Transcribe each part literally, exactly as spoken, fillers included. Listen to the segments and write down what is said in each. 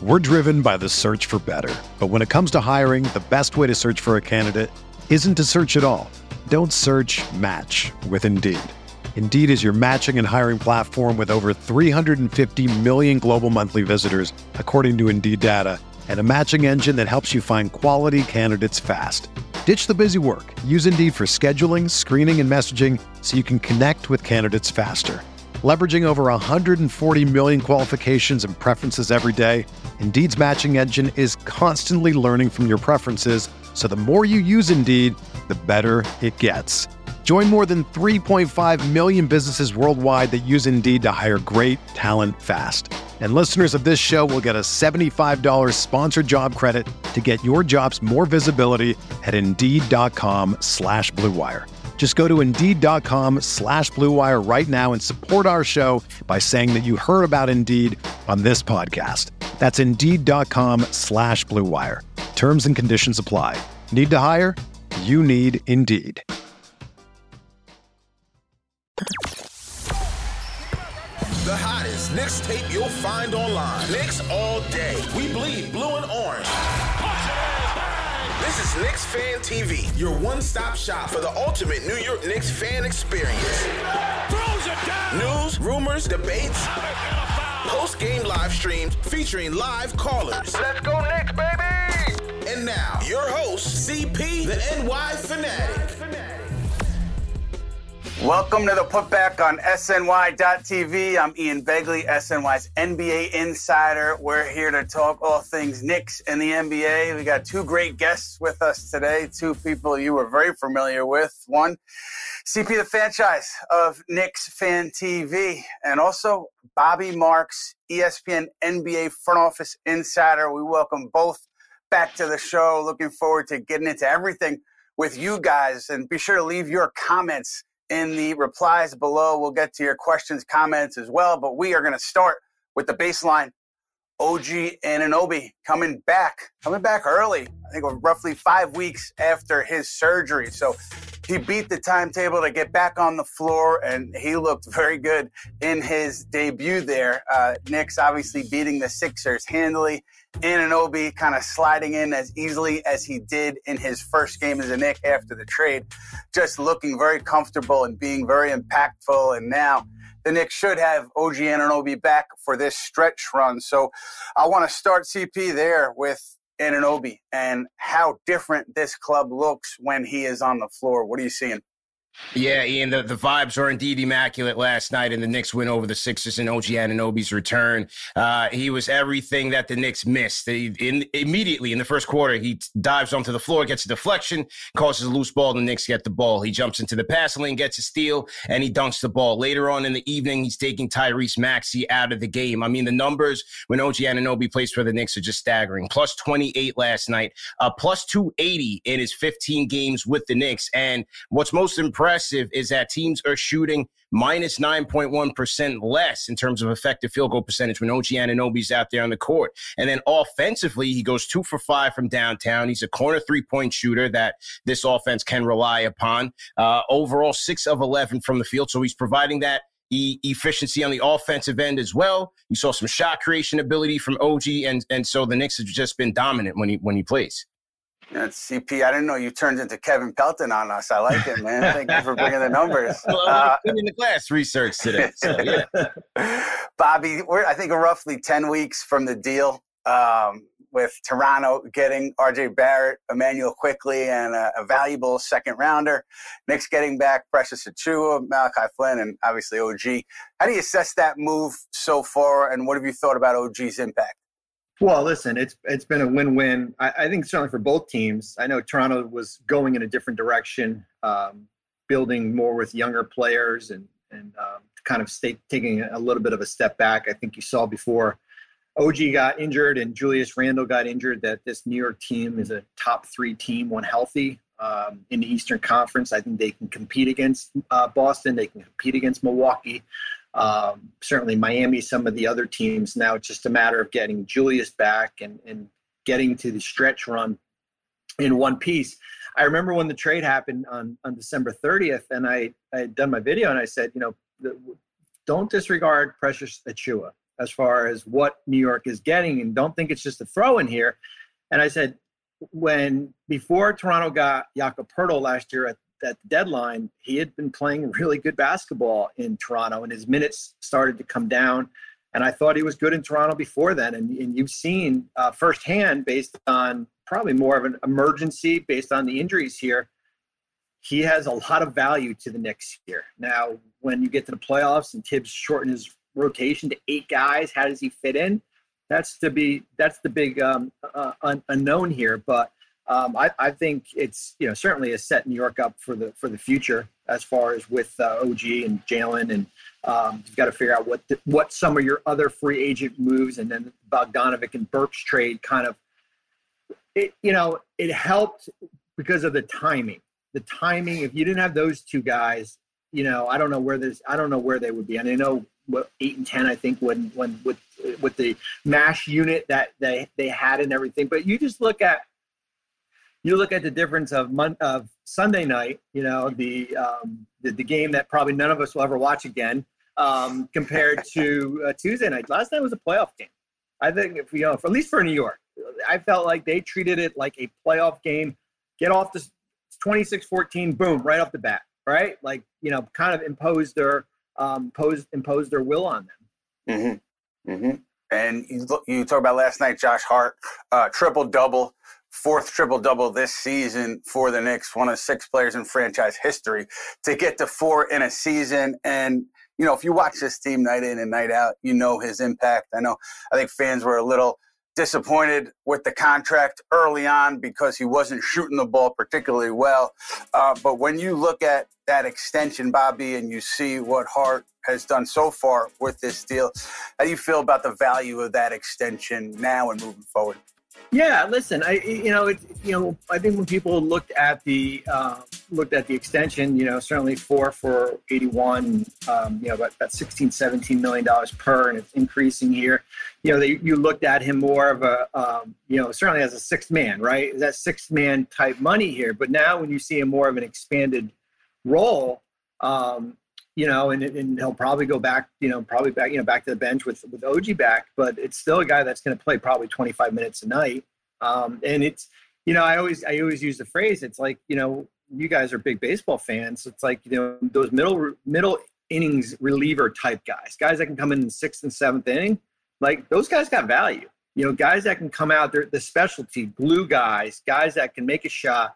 We're driven by the search for better. But when it comes to hiring, the best way to search for a candidate isn't to search at all. Don't search, match with Indeed. Indeed is your matching and hiring platform with over three hundred fifty million global monthly visitors, according to Indeed data, and a matching engine that helps you find quality candidates fast. Ditch the busy work. Use Indeed for scheduling, screening, and messaging so you can connect with candidates faster. Leveraging over one hundred forty million qualifications and preferences every day, Indeed's matching engine is constantly learning from your preferences, so the more you use Indeed, the better it gets. Join more than three point five million businesses worldwide that use Indeed to hire great talent fast. And listeners of this show will get a seventy-five dollars sponsored job credit to get your jobs more visibility at Indeed.com slash Blue Wire. Just go to Indeed.com slash Blue Wire right now and support our show by saying that you heard about Indeed on this podcast. That's Indeed.com slash Blue Wire. Terms and conditions apply. Need to hire? You need Indeed. The hottest Knicks tape you'll find online. Knicks all day. We bleed blue and orange. This is Knicks Fan T V, your one-stop shop for the ultimate New York Knicks fan experience. Throws it down. News, rumors, debates, post-game live streams featuring live callers. Let's go Knicks, baby! And now, your host, C P, the N Y Fanatic. Welcome to the Putback on S N Y dot T V. I'm Ian Begley, S N Y's N B A insider. We're here to talk all things Knicks and the N B A. We got two great guests with us today, two people you were very familiar with. One, C P the franchise of Knicks Fan T V, and also Bobby Marks, E S P N N B A front office insider. We welcome both back to the show. Looking forward to getting into everything with you guys, and be sure to leave your comments in the replies below. We'll get to your questions, comments as well, but we are going to start with the baseline. O G Anunoby coming back, coming back early. I think roughly five weeks after his surgery. So he beat the timetable to get back on the floor, and he looked very good in his debut there. Uh, Knicks obviously beating the Sixers handily. Anunoby kind of sliding in as easily as he did in his first game as a Knick after the trade, just looking very comfortable and being very impactful. And now the Knicks should have O G Anunoby back for this stretch run. So I want to start, C P, there with Anunoby and how different this club looks when he is on the floor. What are you seeing? Yeah, Ian, the, the vibes are indeed immaculate last night, and the Knicks win over the Sixers and O G Anunoby's return. Uh, he was everything that the Knicks missed. They, in, immediately in the first quarter, he dives onto the floor, gets a deflection, causes a loose ball, the Knicks get the ball. He jumps into the passing lane, gets a steal, and he dunks the ball. Later on in the evening, he's taking Tyrese Maxey out of the game. I mean, the numbers when O G Anunoby plays for the Knicks are just staggering. Plus twenty-eight last night, uh, plus two eighty in his fifteen games with the Knicks. And what's most impressive Impressive is that teams are shooting minus nine point one percent less in terms of effective field goal percentage when O G Anunoby's out there on the court. And then offensively, he goes two for five from downtown. He's a corner three-point shooter that this offense can rely upon. Uh, overall, six of eleven from the field, so he's providing that e- efficiency on the offensive end as well. You saw some shot creation ability from O G, and, and so the Knicks have just been dominant when he when he plays. That's C P. I didn't know you turned into Kevin Pelton on us. I like it, man. Thank you for bringing the numbers. Well, uh, I'm in the class research today. So, yeah. Bobby, we're, I think we're roughly ten weeks from the deal um, with Toronto getting R J Barrett, Emmanuel Quickley, and a, a valuable second rounder. Knicks getting back Precious Achiuwa, Malachi Flynn, and obviously O G. How do you assess that move so far, and what have you thought about O G's impact? Well, listen, it's it's been a win-win. I, I think certainly for both teams. I know Toronto was going in a different direction, um, building more with younger players and and um, kind of stay, taking a little bit of a step back. I think you saw before O G got injured and Julius Randle got injured that this New York team is a top three team when healthy um, in the Eastern Conference. I think they can compete against uh, Boston. They can compete against Milwaukee. Um, certainly Miami, some of the other teams. Now it's just a matter of getting Julius back and, and getting to the stretch run in one piece. I remember when the trade happened on, on December thirtieth, and I, I had done my video and I said, you know, the, don't disregard Precious Achiuwa. as far as what New York is getting, and don't think it's just a throw in here. And I said, when before Toronto got Jakob Poeltl last year at at the deadline, he had been playing really good basketball in Toronto, and his minutes started to come down. And I thought he was good in Toronto before then. And, and you've seen uh, firsthand, based on probably more of an emergency, based on the injuries here, he has a lot of value to the Knicks here. Now, when you get to the playoffs and Tibbs shortened his rotation to eight guys, how does he fit in? That's to be that's the big um, uh, un- unknown here. But um, I, I think it's you know certainly has set New York up for the for the future as far as with uh, O G and Jalen, and um, you've got to figure out what the, what some of your other free agent moves, and then Bogdanovic and Burks trade kind of it you know it helped because of the timing. The timing. If you didn't have those two guys, you know I don't know where there's I don't know where they would be. And I know what eight and ten I think when when with with the MASH unit that they they had and everything. But you just look at. You look at the difference of mon- of Sunday night, you know, the, um, the the game that probably none of us will ever watch again, um, compared to uh, Tuesday night. Last night was a playoff game. I think, if you know, for, at least for New York, I felt like they treated it like a playoff game. Get off the twenty-six fourteen, boom, right off the bat, right? Like, you know, kind of imposed their um, imposed imposed their will on them. Mm-hmm. Mm-hmm. And you look, you talk about last night, Josh Hart, uh, triple double. Fourth triple-double this season for the Knicks, one of six players in franchise history to get to four in a season. And, you know, if you watch this team night in and night out, you know his impact. I know I think fans were a little disappointed with the contract early on because he wasn't shooting the ball particularly well. Uh, but when you look at that extension, Bobby, and you see what Hart has done so far with this deal, how do you feel about the value of that extension now and moving forward? Yeah, listen, I you know it you know I think when people looked at the uh, looked at the extension, you know certainly four for eighty-one, um, you know about, about sixteen, seventeen million dollars per, and it's increasing here. You know, they, you looked at him more of a um, you know certainly as a sixth man, right? That sixth man type money here. But now when you see him more of an expanded role, um, you know, and, and he'll probably go back, you know, probably back, you know, back to the bench with, with O G back, but it's still a guy that's going to play probably twenty-five minutes a night. Um, and it's, you know, I always, I always use the phrase, it's like, you know, you guys are big baseball fans. It's like, you know, those middle, middle innings reliever type guys, guys that can come in the sixth and seventh inning, like those guys got value, you know, guys that can come out there, the specialty glue guys, guys that can make a shot,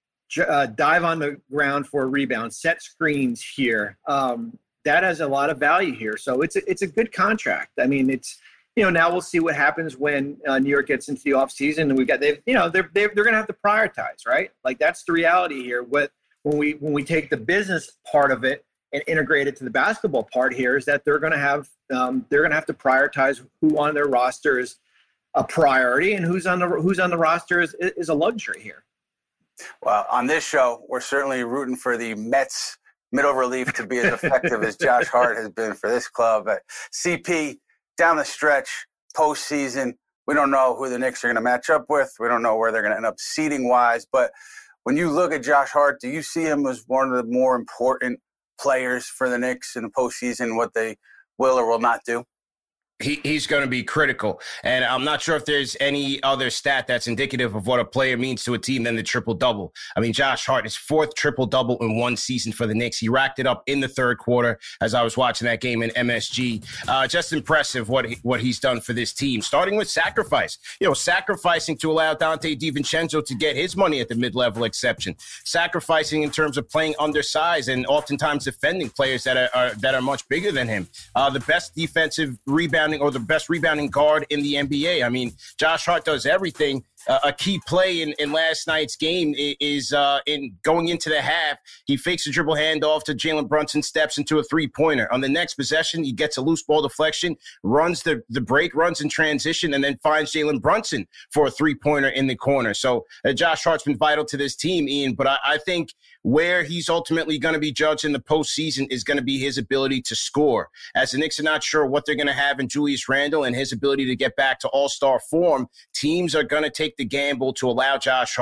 Uh, dive on the ground for a rebound, set screens here. Um, that has a lot of value here. So it's a, it's a good contract. I mean, it's, you know, now we'll see what happens when uh, New York gets into the offseason and we've got, they've, you know, they're, they're, they're going to have to prioritize, right? Like that's the reality here. With, when we, when we take the business part of it and integrate it to the basketball part here is that they're going to have, um, they're going to have to prioritize who on their roster is a priority and who's on the, who's on the roster is, is a luxury here. Well, on this show, we're certainly rooting for the Mets middle relief to be as effective as Josh Hart has been for this club. But C P, down the stretch, postseason, we don't know who the Knicks are going to match up with. We don't know where they're going to end up seeding-wise. But when you look at Josh Hart, do you see him as one of the more important players for the Knicks in the postseason, what they will or will not do? He, he's going to be critical. And I'm not sure if there's any other stat that's indicative of what a player means to a team than the triple-double. I mean, Josh Hart, his fourth triple-double in one season for the Knicks. He racked it up in the third quarter as I was watching that game in M S G. Uh, just impressive what he, what he's done for this team, starting with sacrifice. You know, sacrificing to allow Dante DiVincenzo to get his money at the mid-level exception. Sacrificing in terms of playing undersized and oftentimes defending players that are, are that are much bigger than him. Uh, the best defensive rebound or the best rebounding guard in the N B A. I mean, Josh Hart does everything. Uh, a key play in, in last night's game is uh, in going into the half. He fakes a dribble handoff to Jalen Brunson, steps into a three-pointer. On the next possession, he gets a loose ball deflection, runs the, the break, runs in transition, and then finds Jalen Brunson for a three-pointer in the corner. So uh, Josh Hart's been vital to this team, Ian, but I, I think where he's ultimately going to be judged in the postseason is going to be his ability to score. As the Knicks are not sure what they're going to have in Julius Randle and his ability to get back to all-star form, teams are going to take the gamble to allow Josh Hart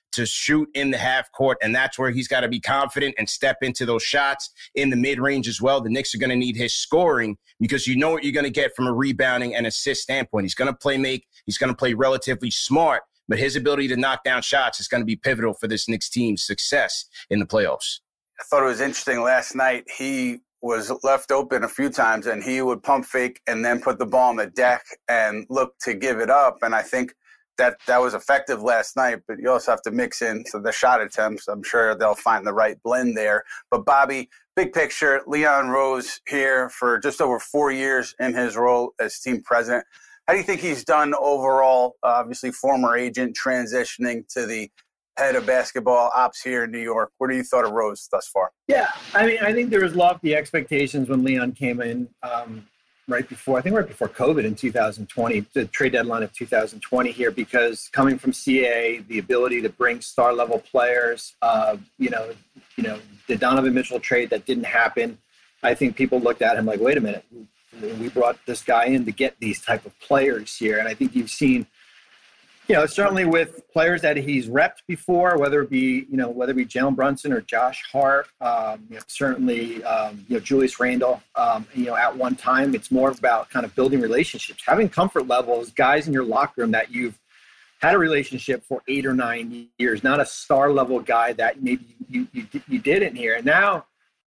to shoot in the half court, and that's where he's got to be confident and step into those shots in the mid-range as well. The Knicks are going to need his scoring because you know what you're going to get from a rebounding and assist standpoint. He's going to play make, he's going to play relatively smart, but his ability to knock down shots is going to be pivotal for this Knicks team's success in the playoffs. I thought it was interesting last night. He was left open a few times, and he would pump fake and then put the ball on the deck and look to give it up. And I think that that was effective last night, but you also have to mix in so the shot attempts. I'm sure they'll find the right blend there. But Bobby, big picture, Leon Rose here for just over four years in his role as team president. How do you think he's done overall? Uh, obviously, former agent transitioning to the head of basketball ops here in New York. What do you thought of Rose thus far? Yeah, I mean, I think there was lofty expectations when Leon came in um, right before, I think right before COVID in two thousand twenty, the trade deadline of two thousand twenty here, because coming from C A A, the ability to bring star level players, uh, you know, you know, the Donovan Mitchell trade that didn't happen. I think people looked at him like, wait a minute, we brought this guy in to get these type of players here. And I think you've seen, you know, certainly with players that he's repped before, whether it be, you know, whether it be Jalen Brunson or Josh Hart, um, you know, certainly, um, you know, Julius Randle, um, you know, at one time, it's more about kind of building relationships, having comfort levels, guys in your locker room that you've had a relationship for eight or nine years, not a star level guy that maybe you, you, you didn't hear. And now,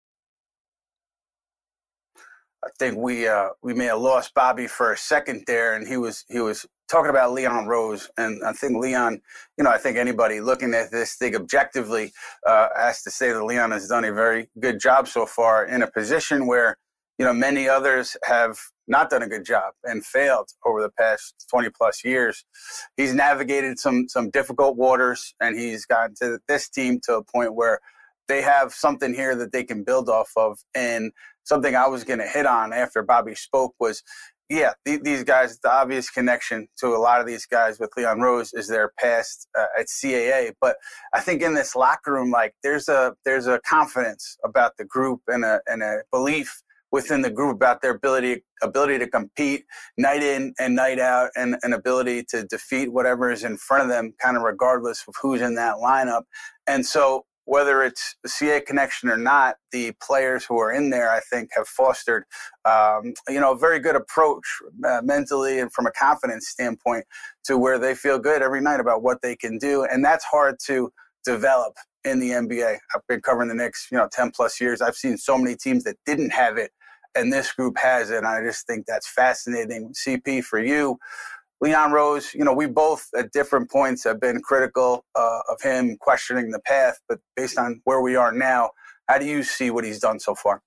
I think we uh, we may have lost Bobby for a second there, and he was he was talking about Leon Rose, and I think Leon, you know, I think anybody looking at this thing objectively uh, has to say that Leon has done a very good job so far in a position where, you know, many others have not done a good job and failed over the past twenty plus years. He's navigated some some difficult waters, and he's gotten to this team to a point where they have something here that they can build off of. And something I was going to hit on after Bobby spoke was, yeah, th- these guys, the obvious connection to a lot of these guys with Leon Rose is their past uh, at C A A. But I think in this locker room, like there's a there's a confidence about the group and a and a belief within the group about their ability ability to compete night in and night out, and an ability to defeat whatever is in front of them, kind of regardless of who's in that lineup. And so whether it's the C A connection or not, the players who are in there, I think, have fostered, um, you know, a very good approach uh, mentally and from a confidence standpoint to where they feel good every night about what they can do. And that's hard to develop in the N B A. I've been covering the Knicks, you know, ten plus years. I've seen so many teams that didn't have it, and this group has it. And I just think that's fascinating. C P, for you, Leon Rose, you know, we both at different points have been critical uh, of him, questioning the path. But based on where we are now, how do you see what he's done so far?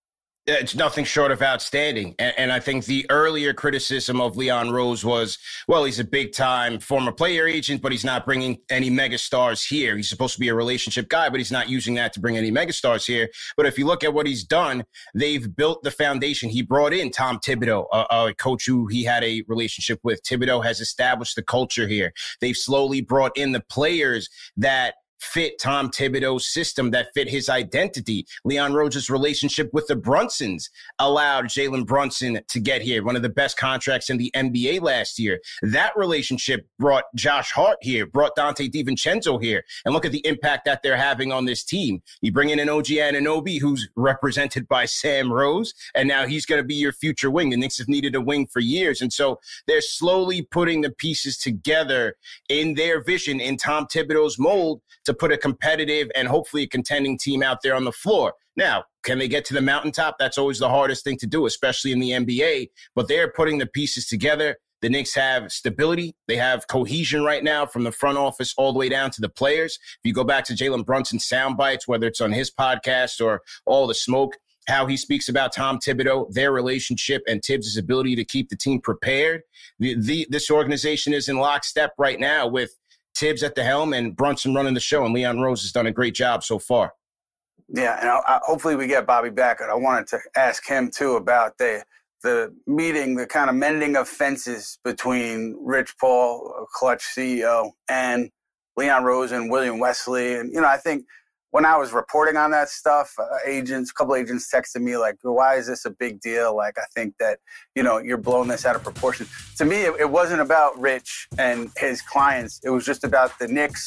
It's nothing short of outstanding. And, and I think the earlier criticism of Leon Rose was, well, he's a big-time former player agent, but he's not bringing any megastars here. He's supposed to be a relationship guy, but he's not using that to bring any megastars here. But if you look at what he's done, they've built the foundation. He brought in Tom Thibodeau, a, a coach who he had a relationship with. Thibodeau has established the culture here. They've slowly brought in the players that fit Tom Thibodeau's system, that fit his identity. Leon Rose's relationship with the Brunsons allowed Jalen Brunson to get here, one of the best contracts in the N B A last year. That relationship brought Josh Hart here, brought Dante DiVincenzo here. And look at the impact that they're having on this team. You bring in an O G Anunoby who's represented by Sam Rose, and now he's going to be your future wing. The Knicks have needed a wing for years. And so they're slowly putting the pieces together in their vision, in Tom Thibodeau's mold, to put a competitive and hopefully a contending team out there on the floor. Now, can they get to the mountaintop? That's always the hardest thing to do, especially in the N B A. But they're putting the pieces together. The Knicks have stability. They have cohesion right now from the front office all the way down to the players. If you go back to Jalen Brunson's sound bites, whether it's on his podcast or All the Smoke, how he speaks about Tom Thibodeau, their relationship, and Tibbs' ability to keep the team prepared. The, the, this organization is in lockstep right now with Tibbs at the helm and Brunson running the show, and Leon Rose has done a great job so far. Yeah, and I, I, hopefully we get Bobby back. And I wanted to ask him, too, about the the meeting, the kind of mending of fences between Rich Paul, Clutch C E O, and Leon Rose and William Wesley. And, you know, I think when I was reporting on that stuff, uh, agents, a couple agents texted me like, why is this a big deal? Like, I think that, you know, you're blowing this out of proportion. To me, it, it wasn't about Rich and his clients. It was just about the Knicks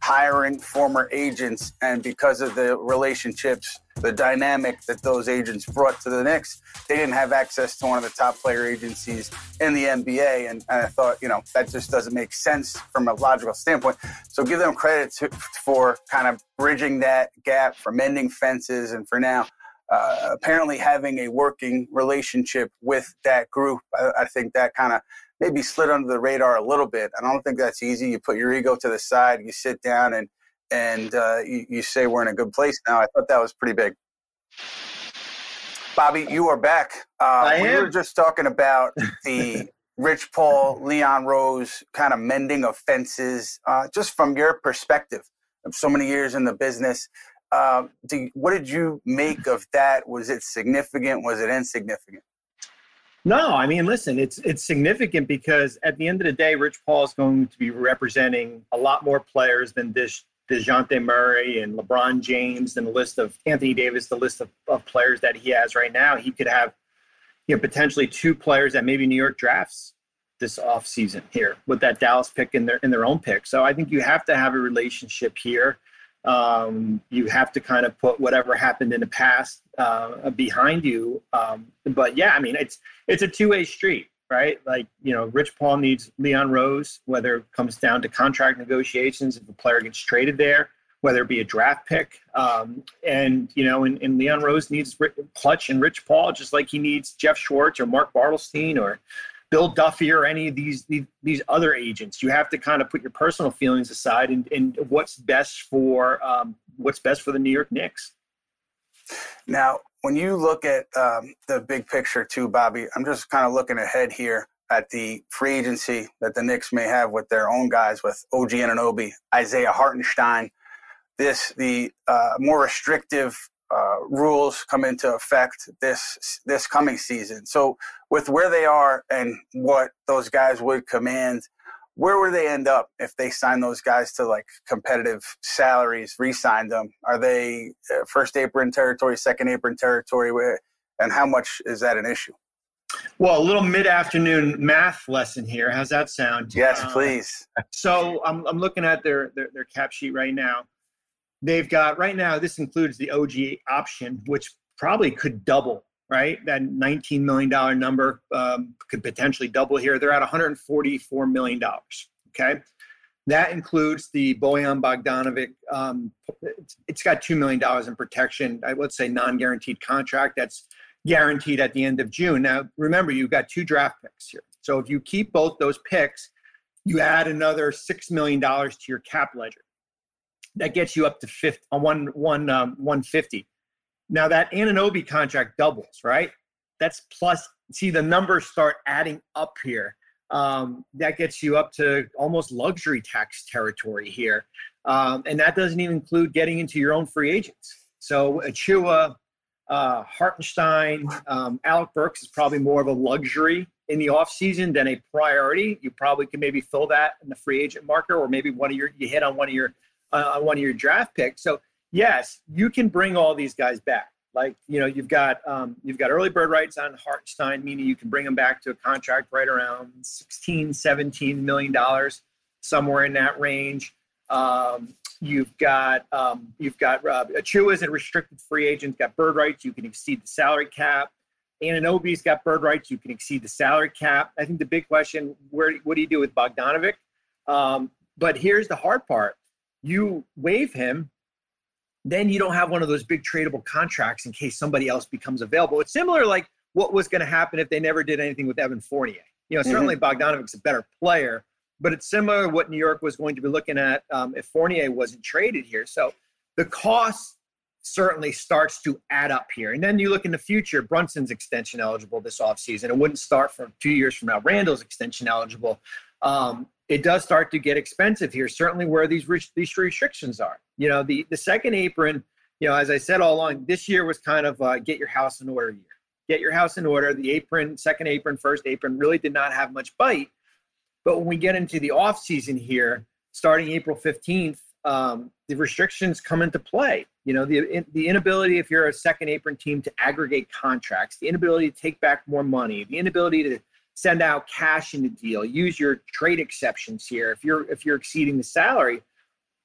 hiring former agents, and because of the relationships, the dynamic that those agents brought to the Knicks, they didn't have access to one of the top player agencies in the N B A. And, and I thought, you know, that just doesn't make sense from a logical standpoint. So give them credit to, for kind of bridging that gap, for mending fences, and for now uh, apparently having a working relationship with that group. I, I think that kind of maybe slid under the radar a little bit. I don't think that's easy. You put your ego to the side, you sit down, and and uh, you, you say we're in a good place now. I thought that was pretty big. Bobby, you are back. Uh, I we am. were just talking about the Rich Paul, Leon Rose kind of mending of fences, uh, just from your perspective of so many years in the business. Uh, do, what did you make of that? Was it significant? Was it insignificant? No, I mean, listen, it's it's significant because at the end of the day, Rich Paul is going to be representing a lot more players than this DeJounte Murray and LeBron James and the list of Anthony Davis, the list of, of players that he has right now. He could have, you know, potentially two players that maybe New York drafts this offseason here with that Dallas pick in their in their own pick. So I think you have to have a relationship here. Um, you have to kind of put whatever happened in the past uh, behind you. Um, but yeah, I mean, it's it's a two-way street, right? Like, you know, Rich Paul needs Leon Rose, whether it comes down to contract negotiations, if the player gets traded there, whether it be a draft pick. Um, and, you know, and, and Leon Rose needs Clutch and Rich Paul, just like he needs Jeff Schwartz or Mark Bartelstein or Bill Duffy or any of these, these these other agents. You have to kind of put your personal feelings aside and, and what's best for um, what's best for the New York Knicks. Now, when you look at um, the big picture too, Bobby, I'm just kind of looking ahead here at the free agency that the Knicks may have with their own guys, with O G Anunoby, Isaiah Hartenstein. This the uh, more restrictive uh, rules come into effect this this coming season. So with where they are and what those guys would command, where would they end up if they sign those guys to like competitive salaries, re-sign them? Are they uh, first apron territory, second apron territory? Where, and how much is that an issue? Well, a little mid-afternoon math lesson here. How's that sound? Yes, uh, please. So I'm I'm looking at their, their their cap sheet right now. They've got right now, this includes the O G option, which probably could double, right? That nineteen million dollars number um, could potentially double here. They're at one hundred forty-four million dollars, okay? That includes the Bojan Bogdanovic. Um, it's, it's got two million dollars in protection, I would say non-guaranteed contract that's guaranteed at the end of June. Now, remember, you've got two draft picks here. So if you keep both those picks, you add another six million dollars to your cap ledger. That gets you up to fifty, uh, one, one, um, one fifty. Now that Anunoby contract doubles, right? That's plus. See, the numbers start adding up here. Um, that gets you up to almost luxury tax territory here, um, and that doesn't even include getting into your own free agents. So Achua, uh, Hartenstein, um, Alec Burks is probably more of a luxury in the offseason than a priority. You probably can maybe fill that in the free agent marker, or maybe one of your you hit on one of your uh, on one of your draft picks. So yes, you can bring all these guys back. Like, you know, you've got um, you've got early bird rights on Hartenstein, meaning you can bring them back to a contract right around sixteen, seventeen million dollars, somewhere in that range. Um, you've got um, you've got uh, Achua is a restricted free agent, got bird rights. You can exceed the salary cap. Anunoby's got bird rights. You can exceed the salary cap. I think the big question, where what do you do with Bogdanovic? Um, but here's the hard part. You waive him, then you don't have one of those big tradable contracts in case somebody else becomes available. It's similar like what was going to happen if they never did anything with Evan Fournier. You know, mm-hmm. Certainly Bogdanovic's a better player, but it's similar to what New York was going to be looking at um, if Fournier wasn't traded here. So the cost certainly starts to add up here. And then you look in the future, Brunson's extension eligible this offseason. It wouldn't start for two years from now. Randall's extension eligible. Um, it does start to get expensive here, certainly where these re- these restrictions are. You know, the, the second apron, you know, as I said all along, this year was kind of uh, get your house in order year. Get your house in order. The apron, second apron, first apron really did not have much bite. But when we get into the offseason here, starting April fifteenth, um, the restrictions come into play. You know, the in, the inability, if you're a second apron team, to aggregate contracts, the inability to take back more money, the inability to send out cash in the deal, use your trade exceptions here if you're if you're exceeding the salary.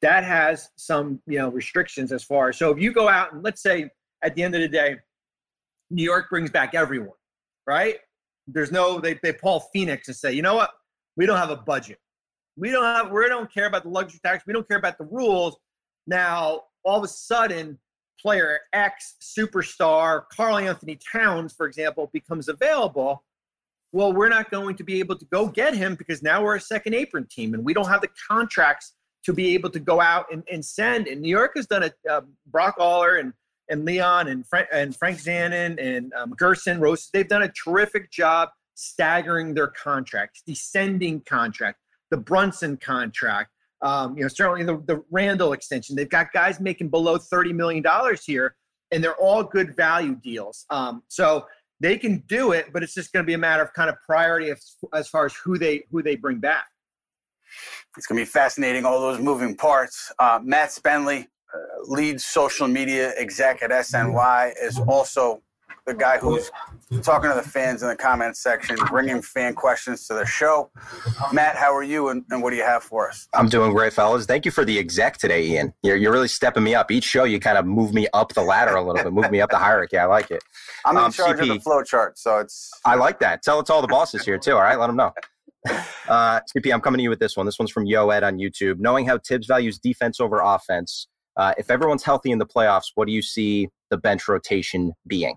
that has some, you know, restrictions as far as, so if you go out and let's say at the end of the day, New York brings back everyone, right? There's no, they, they Paul Phoenix and say, you know what? We don't have a budget. We don't have, we don't care about the luxury tax. We don't care about the rules. Now, all of a sudden, player X, superstar, Karl Anthony Towns, for example, becomes available. Well, we're not going to be able to go get him because now we're a second apron team and we don't have the contracts to be able to go out and, and send. And New York has done it. Uh, Brock Aller and and Leon and Frank and Frank Zanin and um, Gerson Rose. They've done a terrific job staggering their contracts, descending contract, the Brunson contract. Um, you know, certainly the, the Randall extension. They've got guys making below thirty million dollars here, and they're all good value deals. Um, so they can do it, but it's just going to be a matter of kind of priority as, as far as who they who they bring back. It's going to be fascinating, all those moving parts. Uh, Matt Spenley, uh, lead social media exec at S N Y, is also the guy who's talking to the fans in the comments section, bringing fan questions to the show. Matt, how are you, and, and what do you have for us? I'm doing great, fellas. Thank you for the exec today, Ian. You're, you're really stepping me up. Each show, you kind of move me up the ladder a little bit, move me up the hierarchy. I like it. I'm in um, charge C P, of the flow chart, so it's... I like that. Tell it to all the bosses here, too, all right? Let them know. Uh, C P, I'm coming to you with this one. This one's from Yo Ed on YouTube. Knowing how Tibbs values defense over offense, uh, if everyone's healthy in the playoffs, what do you see the bench rotation being?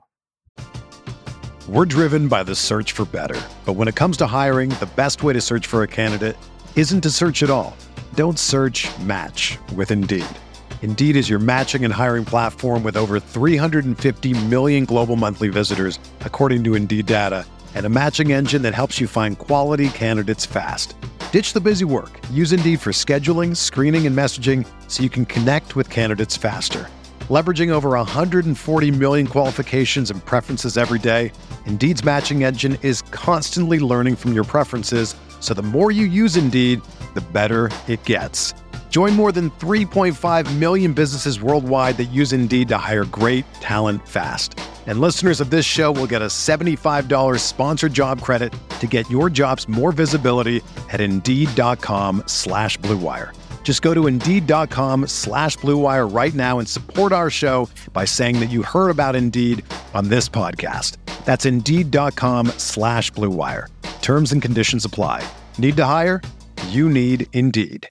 We're driven by the search for better. But when it comes to hiring, the best way to search for a candidate isn't to search at all. Don't search, match with Indeed. Indeed is your matching and hiring platform with over three hundred fifty million global monthly visitors, according to Indeed data, and a matching engine that helps you find quality candidates fast. Ditch the busy work. Use Indeed for scheduling, screening, and messaging so you can connect with candidates faster. Leveraging over one hundred forty million qualifications and preferences every day, Indeed's matching engine is constantly learning from your preferences, so the more you use Indeed, the better it gets. Join more than three point five million businesses worldwide that use Indeed to hire great talent fast. And listeners of this show will get a seventy-five dollars sponsored job credit to get your jobs more visibility at Indeed.com slash Blue Wire. Just go to Indeed.com slash Blue Wire right now and support our show by saying that you heard about Indeed on this podcast. That's Indeed.com slash Blue Wire. Terms and conditions apply. Need to hire? You need Indeed.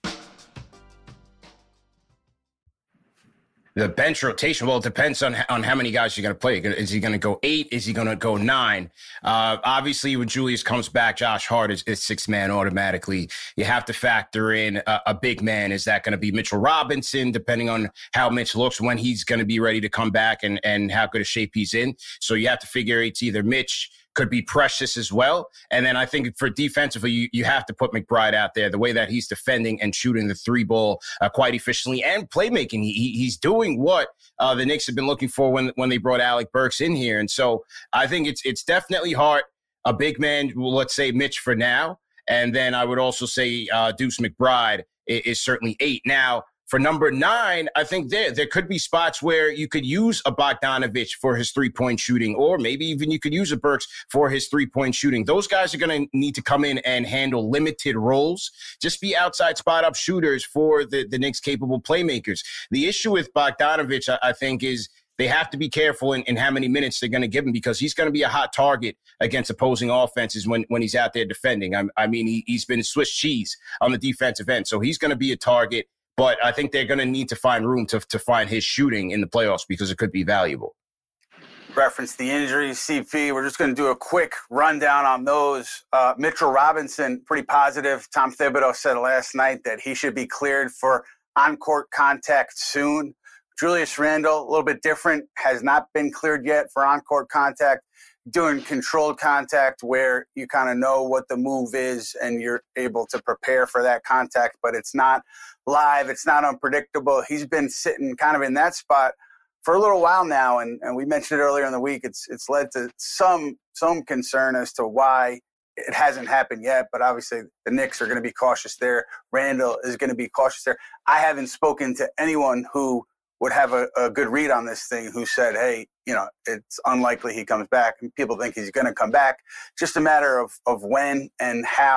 The bench rotation, well, it depends on on how many guys you're going to play. Is he going to go eight? Is he going to go nine? Uh, obviously, when Julius comes back, Josh Hart is, is six-man automatically. You have to factor in a, a big man. Is that going to be Mitchell Robinson, depending on how Mitch looks, when he's going to be ready to come back and, and how good a shape he's in? So you have to figure it's either Mitch, could be Precious as well. And then I think for defensively, you, you have to put McBride out there. The way that he's defending and shooting the three ball uh, quite efficiently and playmaking, he, he's doing what uh, the Knicks have been looking for when when they brought Alec Burks in here. And so I think it's it's definitely Hart, a big man, well, let's say Mitch for now. And then I would also say uh, Deuce McBride is, is certainly eight. Now, for number nine, I think there there could be spots where you could use a Bogdanovich for his three-point shooting, or maybe even you could use a Burks for his three-point shooting. Those guys are going to need to come in and handle limited roles, just be outside spot-up shooters for the, the Knicks capable playmakers. The issue with Bogdanovich, I, I think, is they have to be careful in, in how many minutes they're going to give him, because he's going to be a hot target against opposing offenses when, when he's out there defending. I, I mean, he, he's been Swiss cheese on the defensive end, so he's going to be a target. But I think they're going to need to find room to to find his shooting in the playoffs because it could be valuable. Reference the injuries, C P. We're just going to do a quick rundown on those. Uh, Mitchell Robinson, pretty positive. Tom Thibodeau said last night that he should be cleared for on-court contact soon. Julius Randle, a little bit different, has not been cleared yet for on-court contact. Doing controlled contact where you kind of know what the move is and you're able to prepare for that contact, but it's not live. It's not unpredictable. He's been sitting kind of in that spot for a little while now. And, and we mentioned it earlier in the week. It's, it's led to some, some concern as to why it hasn't happened yet, but obviously the Knicks are going to be cautious there. Randall is going to be cautious there. I haven't spoken to anyone who would have a, a good read on this thing who said, hey, you know, it's unlikely he comes back. And people think he's going to come back. Just a matter of, of when and how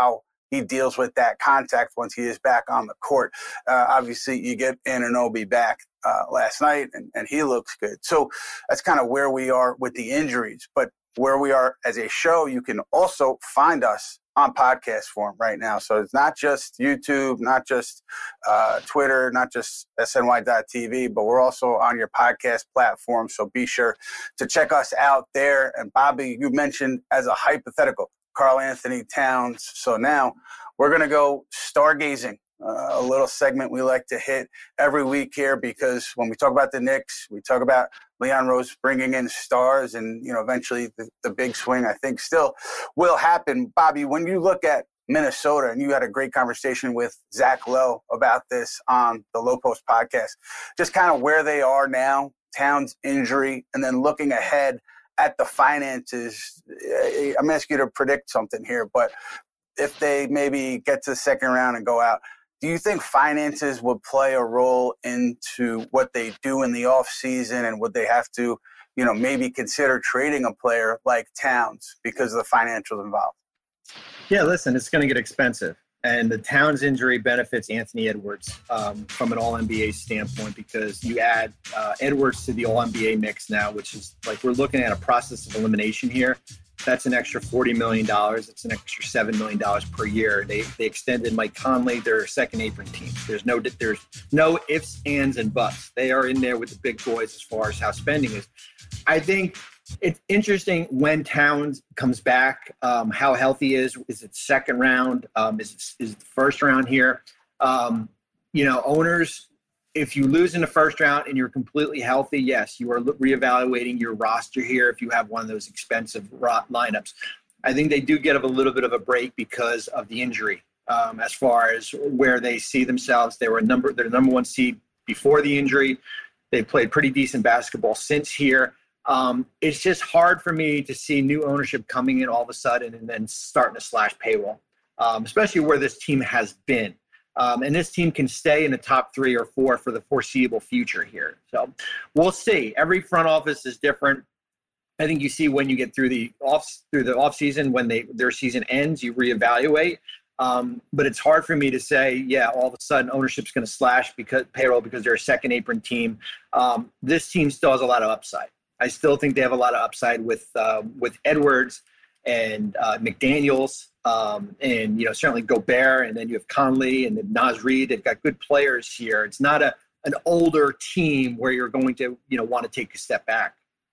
he deals with that contact once he is back on the court. Uh, obviously, you get Anunoby back uh, last night, and, and he looks good. So that's kind of where we are with the injuries. But where we are as a show, you can also find us on podcast form right now. So it's not just YouTube, not just uh, Twitter, not just S N Y dot T V, but we're also on your podcast platform. So be sure to check us out there. And Bobby, you mentioned as a hypothetical, Karl Anthony Towns. So now we're going to go stargazing. Uh, a little segment we like to hit every week here, because when we talk about the Knicks, we talk about Leon Rose bringing in stars, and you know eventually the, the big swing, I think, still will happen. Bobby, when you look at Minnesota, and you had a great conversation with Zach Lowe about this on the Low Post podcast, just kind of where they are now, Towns' injury, and then looking ahead at the finances. I'm asking you to predict something here, but if they maybe get to the second round and go out, do you think finances would play a role into what they do in the offseason, and would they have to, you know, maybe consider trading a player like Towns because of the financials involved? Yeah, listen, it's going to get expensive. And the Towns injury benefits Anthony Edwards um, from an All N B A standpoint, because you add uh, Edwards to the All N B A mix now, which is like we're looking at a process of elimination here. That's an extra forty million dollars. It's an extra seven million dollars per year. They they extended Mike Conley, their second apron team. There's no there's no ifs, ands, and buts. They are in there with the big boys as far as how spending is. I think it's interesting when Towns comes back, um, how healthy he is. Is it second round? Um, is it, is it the first round here? Um, you know, owners, if you lose in the first round and you're completely healthy, yes, you are reevaluating your roster here if you have one of those expensive lineups. I think they do get a little bit of a break because of the injury um, as far as where they see themselves. They were number, their number one seed before the injury. They played pretty decent basketball since here. Um, it's just hard for me to see new ownership coming in all of a sudden and then starting to slash payroll, um, especially where this team has been. Um, and this team can stay in the top three or four for the foreseeable future here. So we'll see. Every front office is different. I think you see when you get through the off through the off season, when they their season ends, you reevaluate. Um, but it's hard for me to say, yeah, all of a sudden ownership's going to slash because payroll because they're a second apron team. Um, this team still has a lot of upside. I still think they have a lot of upside with uh, with Edwards and uh, McDaniels. Um, and, you know, certainly Gobert, and then you have Conley and then Naz Reid. They've got good players here. It's not a an older team where you're going to, you know, want to take a step back.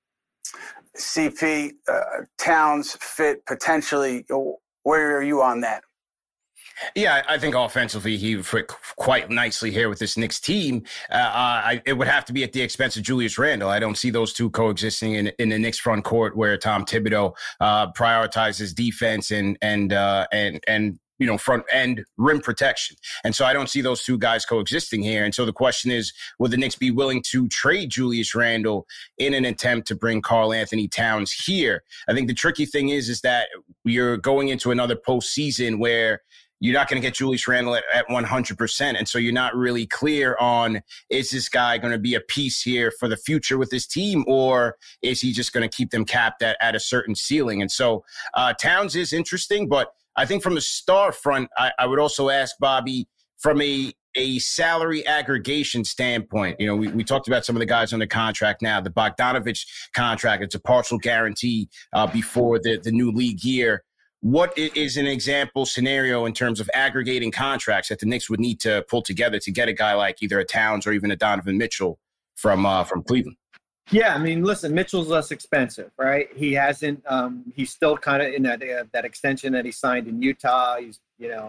C P, uh, Towns fit potentially. Where are you on that? Yeah, I think offensively he would fit quite nicely here with this Knicks team. Uh, I, it would have to be at the expense of Julius Randle. I don't see those two coexisting in, in the Knicks front court, where Tom Thibodeau uh, prioritizes defense and and uh, and and you know front end rim protection. And so I don't see those two guys coexisting here. And so the question is, would the Knicks be willing to trade Julius Randle in an attempt to bring Karl Anthony Towns here? I think the tricky thing is is that you're going into another postseason where you're not going to get Julius Randle at, at one hundred percent. And so you're not really clear on, is this guy going to be a piece here for the future with this team, or is he just going to keep them capped at, at a certain ceiling? And so uh, Towns is interesting, but I think from the star front, I, I would also ask Bobby, from a, a salary aggregation standpoint, you know, we, we talked about some of the guys on the contract now, the Bogdanovich contract, it's a partial guarantee uh, before the, the new league year. What is an example scenario in terms of aggregating contracts that the Knicks would need to pull together to get a guy like either a Towns or even a Donovan Mitchell from uh, from Cleveland? Yeah, I mean, listen, Mitchell's less expensive, right? He hasn't. Um, he's still kind of in that uh, that extension that he signed in Utah. He's you know,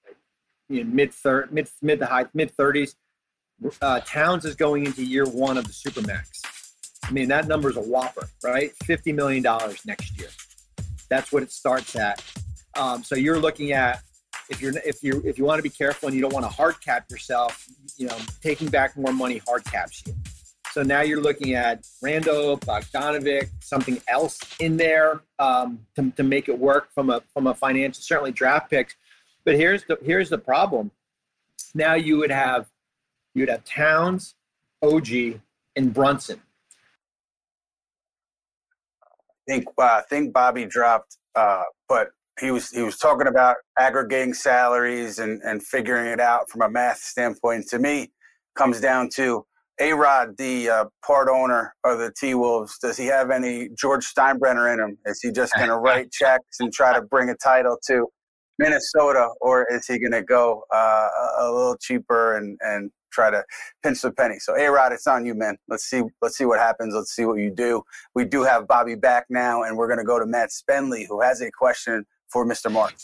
in mid third, mid mid to high mid thirties. Uh, Towns is going into year one of the Supermax. I mean, that number is a whopper, right? Fifty million dollars next year. That's what it starts at. Um, so you're looking at, if you're if you if you want to be careful and you don't want to hard cap yourself, you know, taking back more money hard caps you. So now you're looking at Randle, Bogdanovic, something else in there um, to, to make it work from a from a financial, certainly draft picks. But here's the here's the problem. Now you would have you would have Towns, O G, and Brunson. I think uh, I think Bobby dropped, uh, but he was he was talking about aggregating salaries and, and figuring it out from a math standpoint. To me, comes down to A-Rod, the uh, part owner of the T-Wolves. Does he have any George Steinbrenner in him? Is he just going to write checks and try to bring a title to Minnesota, or is he going to go uh, a little cheaper and, and try to pinch the penny? So, A-Rod, it's on you, man. Let's see Let's see what happens. Let's see what you do. We do have Bobby back now, and we're going to go to Matt Spenley, who has a question for Mister Marks.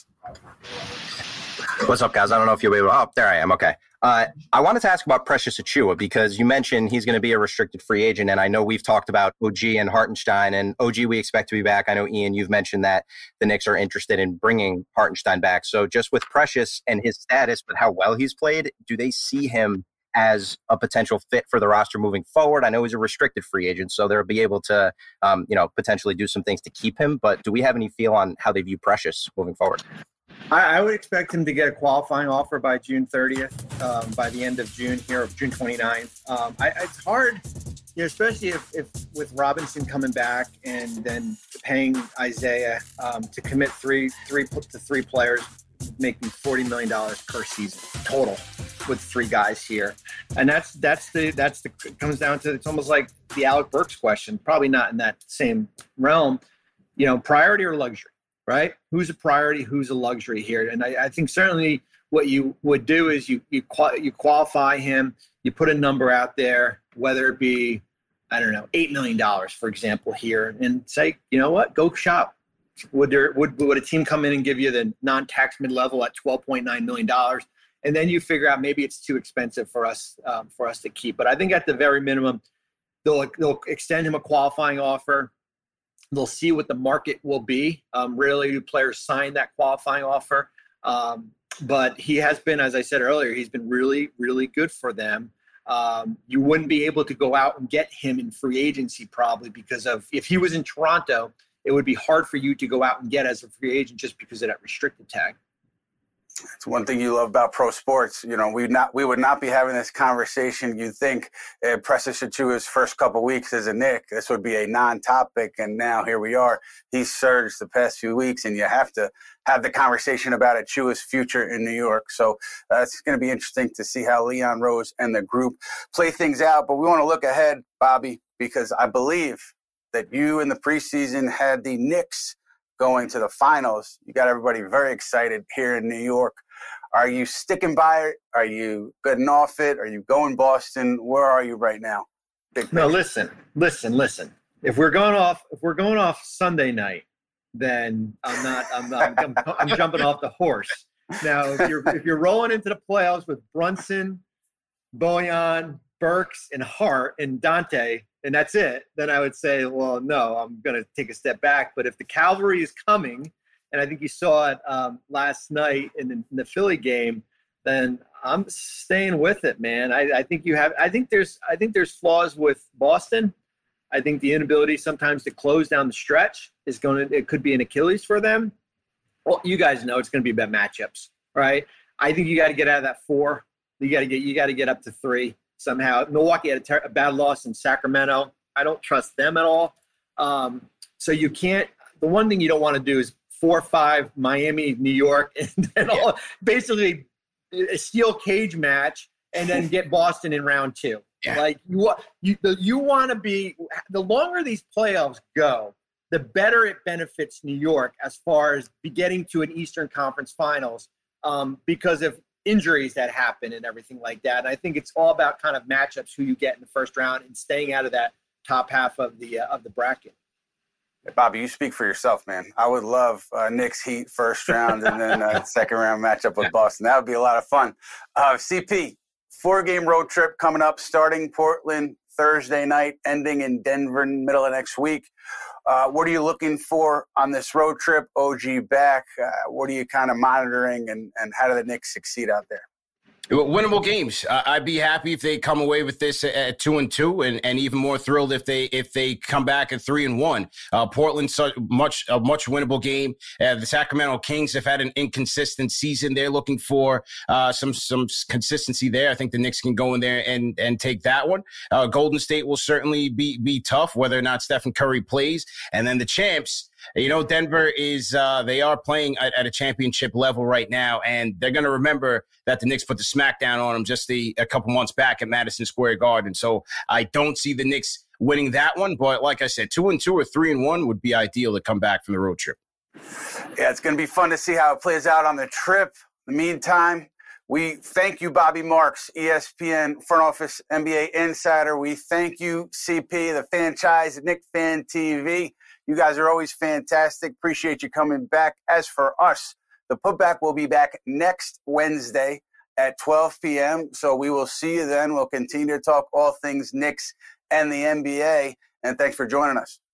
What's up, guys? I don't know if you'll be able to... Oh, there I am. Okay. Uh, I wanted to ask about Precious Achiuwa because you mentioned he's going to be a restricted free agent, and I know we've talked about O G and Hartenstein, and O G we expect to be back. I know, Ian, you've mentioned that the Knicks are interested in bringing Hartenstein back. So just with Precious and his status, but how well he's played, do they see him as a potential fit for the roster moving forward? I know he's a restricted free agent, so they'll be able to, um, you know, potentially do some things to keep him. But do we have any feel on how they view Precious moving forward? I, I would expect him to get a qualifying offer by June thirtieth, um, by the end of June here, or June twenty-ninth. Um, I, it's hard, you know, especially if, if with Robinson coming back and then paying Isaiah um, to commit three, three to three players, making forty million dollars per season total with three guys here. And that's, that's the, that's the, it comes down to, it's almost like the Alec Burks question, probably not in that same realm, you know, priority or luxury, right? Who's a priority? Who's a luxury here? And I, I think certainly what you would do is you, you, qual- you qualify him, you put a number out there, whether it be, I don't know, eight million dollars, for example, here, and say, you know what, go shop. Would there would would a team come in and give you the non-tax mid-level at twelve point nine million dollars, and then you figure out maybe it's too expensive for us um, for us to keep? But I think at the very minimum, they'll they'll extend him a qualifying offer. They'll see what the market will be. Um, rarely do players sign that qualifying offer, um, but he has been, as I said earlier, he's been really really good for them. Um, you wouldn't be able to go out and get him in free agency probably because of if he was in Toronto. It would be hard for you to go out and get as a free agent just because of that restricted tag. It's one thing you love about pro sports. You know, we not we would not be having this conversation. You'd think uh, Precious Achiuwa's first couple weeks as a Knick, this would be a non-topic, and now here we are. He's surged the past few weeks, and you have to have the conversation about Achiuwa's future in New York. So uh, it's going to be interesting to see how Leon Rose and the group play things out. But we want to look ahead, Bobby, because I believe that you in the preseason had the Knicks going to the finals. You got everybody very excited here in New York. Are you sticking by it? Are you getting off it? Are you going Boston? Where are you right now? Big no, listen, listen, listen. If we're going off, if we're going off Sunday night, then I'm not. I'm not. I'm, I'm, I'm jumping off the horse. Now, if you're if you're rolling into the playoffs with Brunson, Bojan, Burks, and Hart and Dante, and that's it, then I would say, well, no, I'm going to take a step back. But if the cavalry is coming, and I think you saw it um, last night in the, in the Philly game, then I'm staying with it, man. I, I think you have. I think there's. I think there's flaws with Boston. I think the inability sometimes to close down the stretch is going to. It could be an Achilles for them. Well, you guys know it's going to be about matchups, right? I think you got to get out of that four. You got to get. You got to get up to three somehow. Milwaukee had a, ter- a bad loss in Sacramento. I don't trust them at all. Um, so you can't. The one thing you don't want to do is four, five, Miami, New York, and then all, basically a steel cage match, and then get Boston in round two. Yeah. Like you, you, you want to be. The longer these playoffs go, the better it benefits New York as far as getting to an Eastern Conference Finals um, because of injuries that happen and everything like that. And I think it's all about kind of matchups, who you get in the first round, and staying out of that top half of the uh, of the bracket. Bobby, you speak for yourself, man. I would love uh, Knicks Heat first round and then a second round matchup with Boston. That would be a lot of fun. Uh, C P, four-game road trip coming up, starting Portland Thursday night, ending in Denver in the middle of next week. Uh, what are you looking for on this road trip? O G back. Uh, what are you kind of monitoring, and, and how do the Knicks succeed out there? Winnable games. Uh, I'd be happy if they come away with this at two and two, and, and even more thrilled if they if they come back at three and one. Uh, Portland's such much a much winnable game. Uh, the Sacramento Kings have had an inconsistent season. They're looking for uh, some some consistency there. I think the Knicks can go in there and and take that one. Uh, Golden State will certainly be be tough, whether or not Stephen Curry plays, and then the champs. You know, Denver is, uh, they are playing at, at a championship level right now, and they're going to remember that the Knicks put the smackdown on them just the, a couple months back at Madison Square Garden. So I don't see the Knicks winning that one. But like I said, two and two or three and one would be ideal to come back from the road trip. Yeah, it's going to be fun to see how it plays out on the trip. In the meantime, we thank you, Bobby Marks, E S P N front office N B A insider. We thank you, C P, the franchise, Knick Fan T V. You guys are always fantastic. Appreciate you coming back. As for us, the putback will be back next Wednesday at twelve p.m. So we will see you then. We'll continue to talk all things Knicks and the N B A. And thanks for joining us.